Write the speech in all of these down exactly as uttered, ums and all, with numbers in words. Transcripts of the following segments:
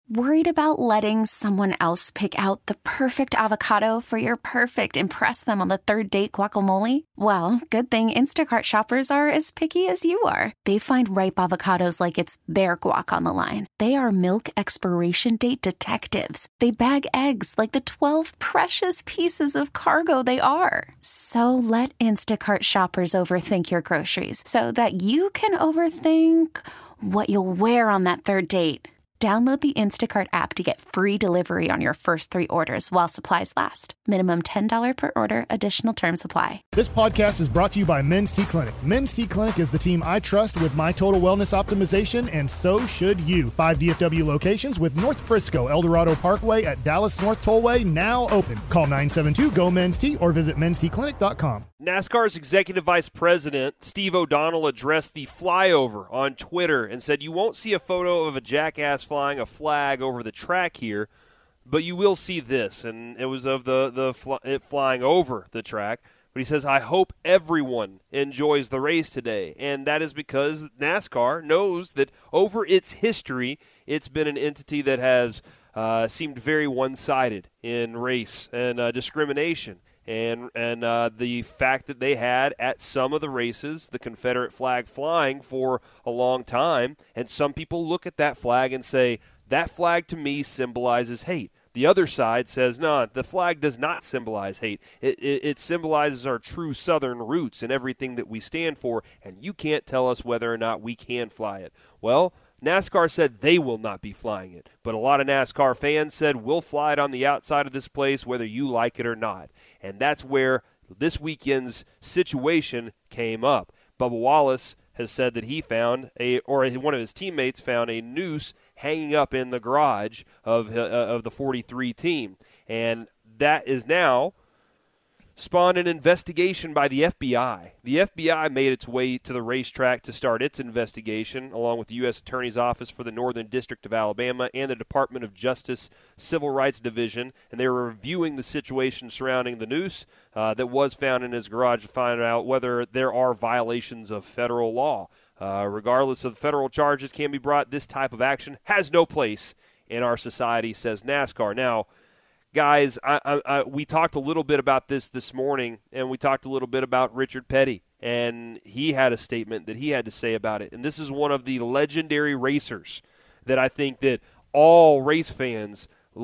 Worried about letting someone else pick out the perfect avocado for your perfect impress them on the third date guacamole? Well, good thing Instacart shoppers are as picky as you are. They find ripe avocados like it's their guac on the line. They are milk expiration date detectives. They bag eggs like the twelve precious pieces of cargo they are. So let Instacart shoppers overthink your groceries so that you can overthink what you'll wear on that third date. Download the Instacart app to get free delivery on your first three orders while supplies last. Minimum ten dollars per order. Additional terms apply. This podcast is brought to you by Men's T Clinic. Men's T Clinic is the team I trust with my total wellness optimization, and so should you. Five D F W locations with North Frisco, El Dorado Parkway at Dallas North Tollway now open. Call nine seven two, G O, Men's T or visit mens t clinic dot com. NASCAR's Executive Vice President, Steve O'Donnell, addressed the flyover on Twitter and said, "You won't see a photo of a jackass flying a flag over the track here, but you will see this." And it was of the, the fl- it flying over the track. But he says, "I hope everyone enjoys the race today." And that is because NASCAR knows that over its history, it's been an entity that has uh, seemed very one-sided in race and uh, discrimination. And and uh, the fact that they had at some of the races the Confederate flag flying for a long time, and some people look at that flag and say, that flag to me symbolizes hate. The other side says, no, the flag does not symbolize hate. It, it, it symbolizes our true Southern roots and everything that we stand for, and you can't tell us whether or not we can fly it. Well, NASCAR said they will not be flying it, but a lot of NASCAR fans said we'll fly it on the outside of this place whether you like it or not. And that's where this weekend's situation came up. Bubba Wallace has said that he found a, or one of his teammates found a noose hanging up in the garage of uh, of the forty-three team, and that is now spawned an investigation by the F B I. The F B I made its way to the racetrack to start its investigation, along with the U S Attorney's Office for the Northern District of Alabama and the Department of Justice Civil Rights Division, and they were reviewing the situation surrounding the noose uh, that was found in his garage to find out whether there are violations of federal law. Uh, regardless of federal charges can be brought, this type of action has no place in our society, says NASCAR. Now, guys, I, I, I, we talked a little bit about this this morning, and we talked a little bit about Richard Petty, and he had a statement that he had to say about it. And this is one of the legendary racers that I think that all race fans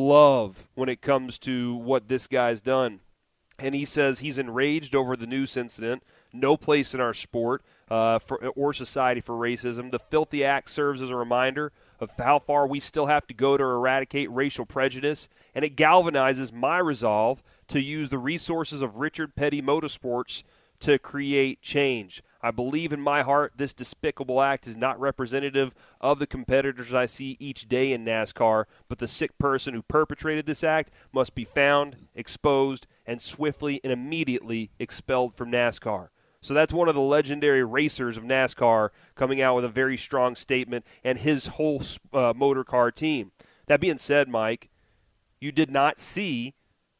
love when it comes to what this guy's done. And he says he's enraged over the noose incident. No place in our sport uh, for, or society for racism. The Filthy Act serves as a reminder of how far we still have to go to eradicate racial prejudice, and it galvanizes my resolve to use the resources of Richard Petty Motorsports to create change. I believe in my heart this despicable act is not representative of the competitors I see each day in NASCAR, but the sick person who perpetrated this act must be found, exposed, and swiftly and immediately expelled from NASCAR. So that's one of the legendary racers of NASCAR coming out with a very strong statement, and his whole uh, motor car team. That being said, Mike, you did not see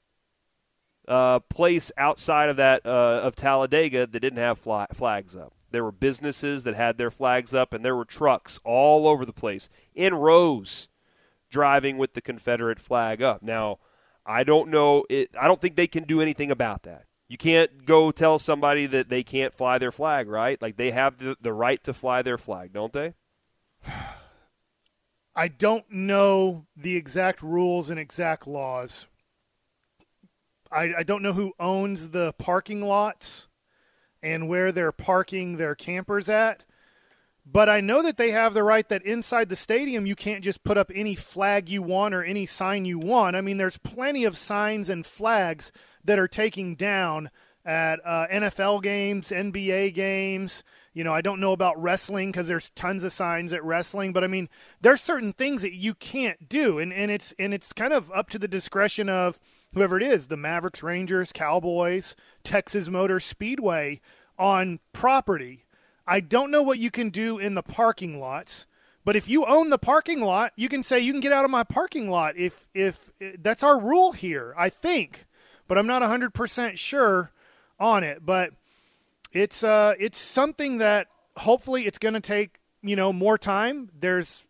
a place outside of that uh, of Talladega that didn't have flag, flags up. There were businesses that had their flags up, and there were trucks all over the place in rows driving with the Confederate flag up. Now, I don't know. It, I don't think they can do anything about that. You can't go tell somebody that they can't fly their flag, right? Like, they have the, the right to fly their flag, don't they? I don't know the exact rules and exact laws. I, I don't know who owns the parking lots and where they're parking their campers at. But I know that they have the right that inside the stadium you can't just put up any flag you want or any sign you want. I mean, there's plenty of signs and flags that are taking down at uh, N F L games, N B A games. You know, I don't know about wrestling because there's tons of signs at wrestling. But, I mean, there's certain things that you can't do. And, and, it's, and it's kind of up to the discretion of whoever it is, the Mavericks, Rangers, Cowboys, Texas Motor Speedway on property. I don't know what you can do in the parking lots, but if you own the parking lot, you can say you can get out of my parking lot if if that's our rule here, I think. But I'm not one hundred percent sure on it, but it's uh it's something that hopefully it's going to take, you know, more time. There's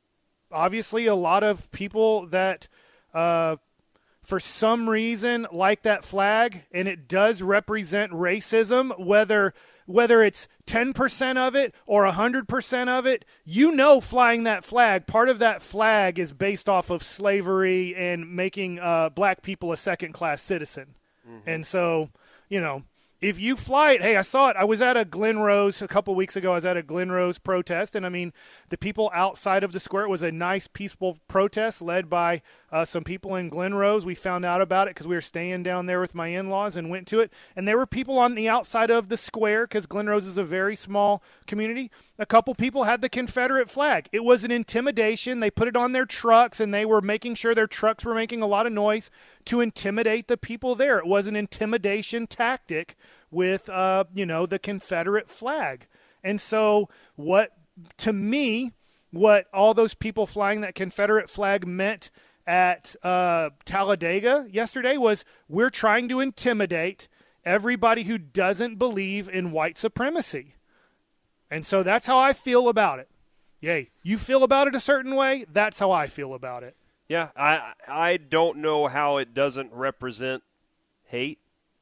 obviously a lot of people that uh, for some reason like that flag, and it does represent racism, whether whether it's ten percent of it or one hundred percent of it. You know, flying that flag, part of that flag is based off of slavery and making uh, black people a second-class citizen. Mm-hmm. And so, you know, if you fly it, hey, I saw it. I was at a Glen Rose a couple weeks ago. I was at a Glen Rose protest, and I mean, the people outside of the square, it was a nice, peaceful protest led by uh, some people in Glen Rose. We found out about it because we were staying down there with my in-laws and went to it. And there were people on the outside of the square because Glen Rose is a very small community. A couple people had the Confederate flag. It was an intimidation. They put it on their trucks, and they were making sure their trucks were making a lot of noise to intimidate the people there. It was an intimidation tactic with, uh, you know, the Confederate flag. And so what, to me, what all those people flying that Confederate flag meant at uh, Talladega yesterday was, we're trying to intimidate everybody who doesn't believe in white supremacy. And so that's how I feel about it. Yay. You feel about it a certain way, that's how I feel about it. Yeah, I I don't know how it doesn't represent hate.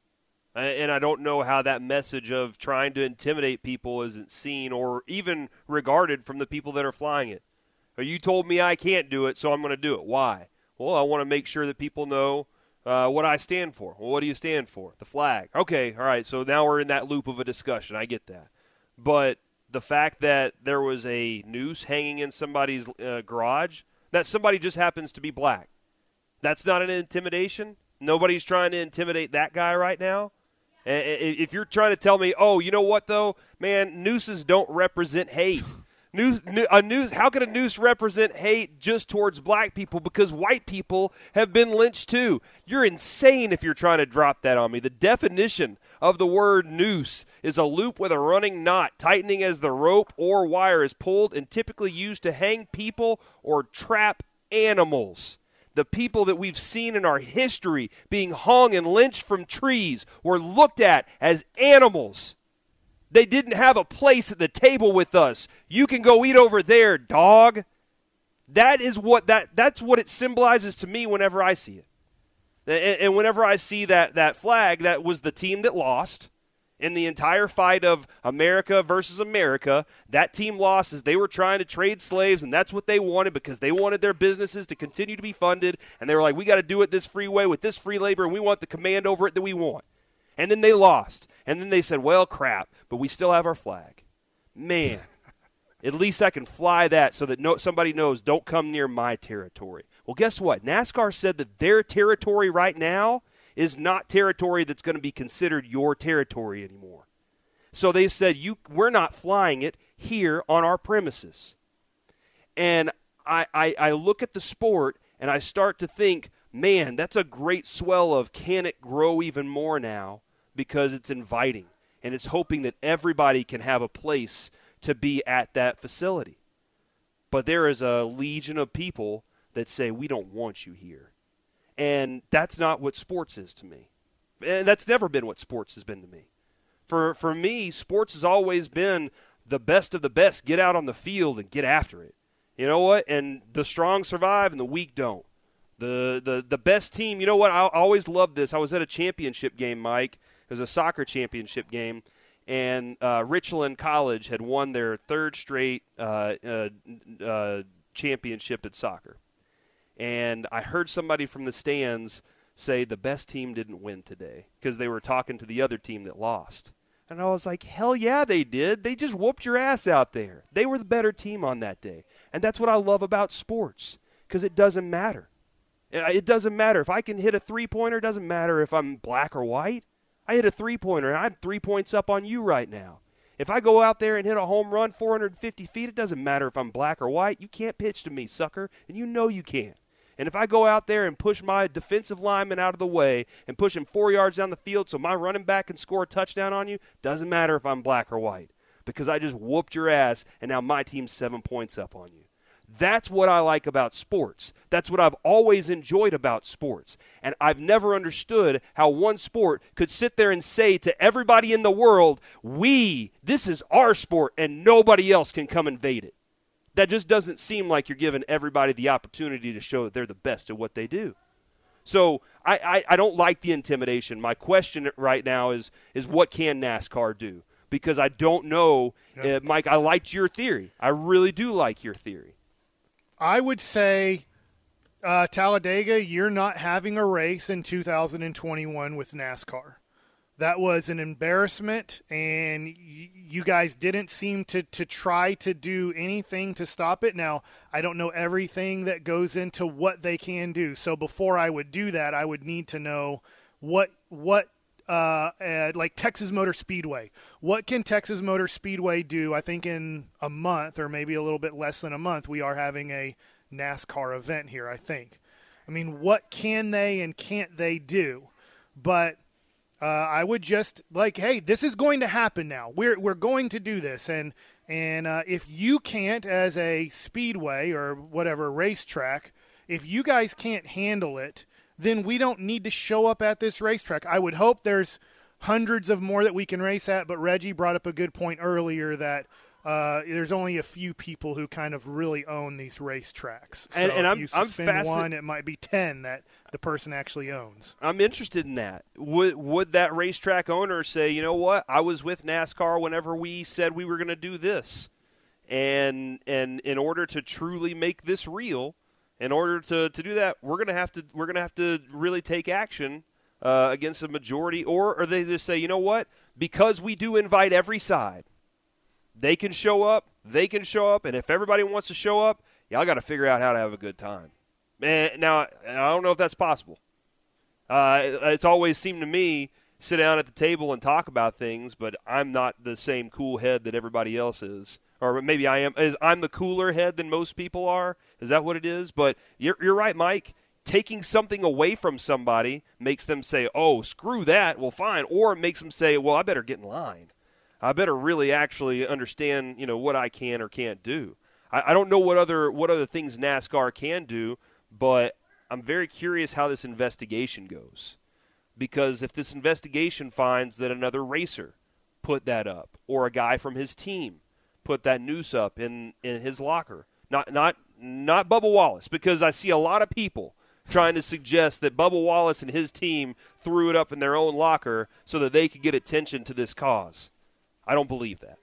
And I don't know how that message of trying to intimidate people isn't seen or even regarded from the people that are flying it. You told me I can't do it, so I'm going to do it. Why? Well, I want to make sure that people know uh, what I stand for. Well, what do you stand for? The flag. Okay, all right, so now we're in that loop of a discussion. I get that. But the fact that there was a noose hanging in somebody's uh, garage, that somebody just happens to be black, that's not an intimidation? Nobody's trying to intimidate that guy right now? If you're trying to tell me, oh, you know what, though? Man, nooses don't represent hate. Noose, a noose, how can a noose represent hate just towards black people? Because white people have been lynched too. You're insane if you're trying to drop that on me. The definition of the word noose is a loop with a running knot, tightening as the rope or wire is pulled and typically used to hang people or trap animals. The people that we've seen in our history being hung and lynched from trees were looked at as animals. They didn't have a place at the table with us. You can go eat over there, dog. That is what that that's what it symbolizes to me whenever I see it. And, and whenever I see that that flag, that was the team that lost. In the entire fight of America versus America, that team lost as they were trying to trade slaves, and that's what they wanted because they wanted their businesses to continue to be funded, and they were like, we got to do it this free way with this free labor, and we want the command over it that we want. And then they lost, and then they said, well, crap, but we still have our flag. Man, at least I can fly that so that no, somebody knows, don't come near my territory. Well, guess what? NASCAR said that their territory right now is not territory that's going to be considered your territory anymore. So they said, "You, we're not flying it here on our premises." And I, I, I look at the sport and I start to think, man, that's a great swell of can it grow even more now because it's inviting and it's hoping that everybody can have a place to be at that facility. But there is a legion of people that say, we don't want you here. And that's not what sports is to me. And that's never been what sports has been to me. For for me, sports has always been the best of the best. Get out on the field and get after it. You know what? And the strong survive and the weak don't. The the the best team, you know what? I always loved this. I was at a championship game, Mike. It was a soccer championship game. And uh, Richland College had won their third straight uh, uh, uh, championship at soccer. And I heard somebody from the stands say the best team didn't win today because they were talking to the other team that lost. And I was like, hell yeah, they did. They just whooped your ass out there. They were the better team on that day. And that's what I love about sports because it doesn't matter. It doesn't matter. If I can hit a three-pointer, it doesn't matter if I'm black or white. I hit a three-pointer, and I'm three points up on you right now. If I go out there and hit a home run four hundred fifty feet, it doesn't matter if I'm black or white. You can't pitch to me, sucker, and you know you can't. And if I go out there and push my defensive lineman out of the way and push him four yards down the field so my running back can score a touchdown on you, doesn't matter if I'm black or white because I just whooped your ass and now my team's seven points up on you. That's what I like about sports. That's what I've always enjoyed about sports. And I've never understood how one sport could sit there and say to everybody in the world, we, this is our sport and nobody else can come invade it. that just doesn't seem like you're giving everybody the opportunity to show that they're the best at what they do. So I, I, I don't like the intimidation. My question right now is is what can NASCAR do? Because I don't know, yeah. uh, Mike, I liked your theory. I really do like your theory. I would say, uh, Talladega, you're not having a race in two thousand twenty-one with NASCAR. That was an embarrassment, and y- you guys didn't seem to, to try to do anything to stop it. Now, I don't know everything that goes into what they can do. So before I would do that, I would need to know what what uh, uh, like Texas Motor Speedway. What can Texas Motor Speedway do? I think in a month or maybe a little bit less than a month, we are having a NASCAR event here, I think. I mean, what can they and can't they do? But Uh, I would just like, hey, this is going to happen now. We're we're going to do this, and and uh, if you can't, as a speedway or whatever racetrack, if you guys can't handle it, then we don't need to show up at this racetrack. I would hope there's hundreds of more that we can race at, but Reggie brought up a good point earlier that uh, there's only a few people who kind of really own these racetracks. So and, and if I'm, you I'm suspend fascinated. one, it might be ten that the person actually owns. I'm interested in that. Would would that racetrack owner say, you know what, I was with NASCAR whenever we said we were going to do this, and and in order to truly make this real, in order to, to do that, we're gonna have to we're gonna have to really take action uh, against a majority, or or they just say, you know what, because we do invite every side, they can show up, they can show up, and if everybody wants to show up, y'all got to figure out how to have a good time. Man, now, I don't know if that's possible. Uh, it, it's always seemed to me, sit down at the table and talk about things, but I'm not the same cool head that everybody else is. Or maybe I am. I'm the cooler head than most people are. Is that what it is? But you're, you're right, Mike. Taking something away from somebody makes them say, oh, screw that, well, fine. Or it makes them say, well, I better get in line. I better really actually understand, you know, what I can or can't do. I, I don't know what other what other things NASCAR can do, but I'm very curious how this investigation goes. Because if this investigation finds that another racer put that up, or a guy from his team put that noose up in, in his locker, not not not Bubba Wallace, because I see a lot of people trying to suggest that Bubba Wallace and his team threw it up in their own locker so that they could get attention to this cause. I don't believe that.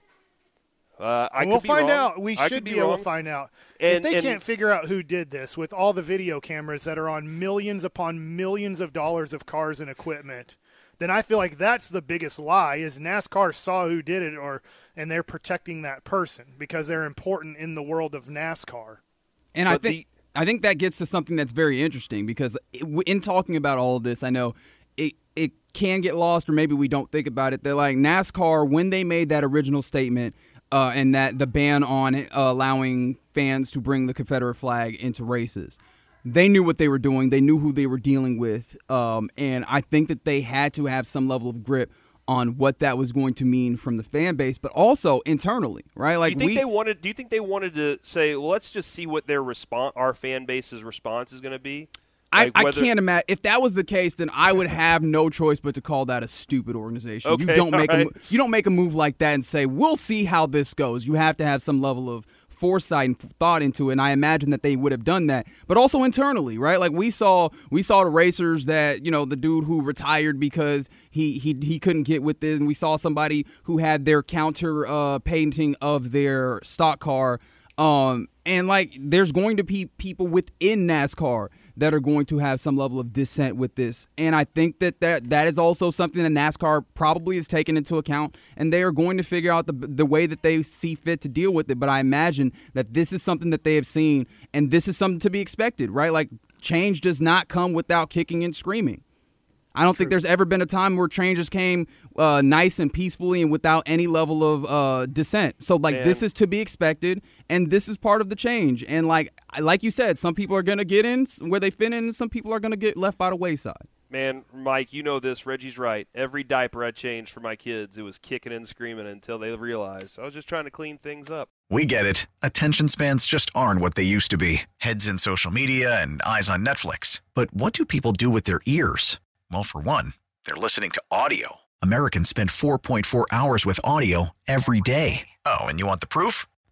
Uh, I we'll could be find wrong. out. We I should be, be able wrong. to find out. And, if they and, can't figure out who did this with all the video cameras that are on millions upon millions of dollars of cars and equipment, then I feel like that's the biggest lie is NASCAR saw who did it, or and they're protecting that person because they're important in the world of NASCAR. And but I think the, I think that gets to something that's very interesting because in talking about all of this, I know it it can get lost or maybe we don't think about it. They're like NASCAR, when they made that original statement uh, and that the ban on uh, allowing fans to bring the Confederate flag into races, they knew what they were doing. They knew who they were dealing with. Um, and I think that they had to have some level of grip on what that was going to mean from the fan base, but also internally, right? Like, do you think we, they wanted? Do you think they wanted to say, well, let's just see what their response, our fan base's response, is going to be? I, Like I whether, can't imagine. If that was the case, then I would have no choice but to call that a stupid organization. Okay, you don't make right. a you don't make a move like that and say, we'll see how this goes. You have to have some level of foresight and thought into it, and I imagine that they would have done that. But also internally, right? Like we saw we saw the racers that, you know, the dude who retired because he he, he couldn't get with it, and we saw somebody who had their counter uh, painting of their stock car. Um, and, like, there's going to be people within NASCAR that are going to have some level of dissent with this. And I think that that, that is also something that NASCAR probably is taken into account, and they are going to figure out the the way that they see fit to deal with it. But I imagine that this is something that they have seen, and this is something to be expected, right? Like, change does not come without kicking and screaming. I don't True. think there's ever been a time where changes came uh, nice and peacefully and without any level of uh, dissent. So, like, Man. this is to be expected, and this is part of the change. And, like like you said, some people are going to get in where they fit in, and some people are going to get left by the wayside. Man, Mike, you know this. Reggie's right. Every diaper I changed for my kids, it was kicking and screaming until they realized I was just trying to clean things up. We get it. Attention spans just aren't what they used to be. Heads in social media and eyes on Netflix. But what do people do with their ears? Well, for one, they're listening to audio. Americans spend four point four hours with audio every day. Oh, and you want the proof?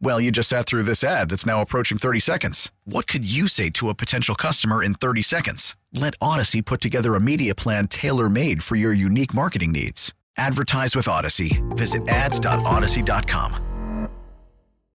Well, you just sat through this ad that's now approaching thirty seconds. What could you say to a potential customer in thirty seconds? Let Odyssey put together a media plan tailor-made for your unique marketing needs. Advertise with Odyssey. Visit ads dot odyssey dot com.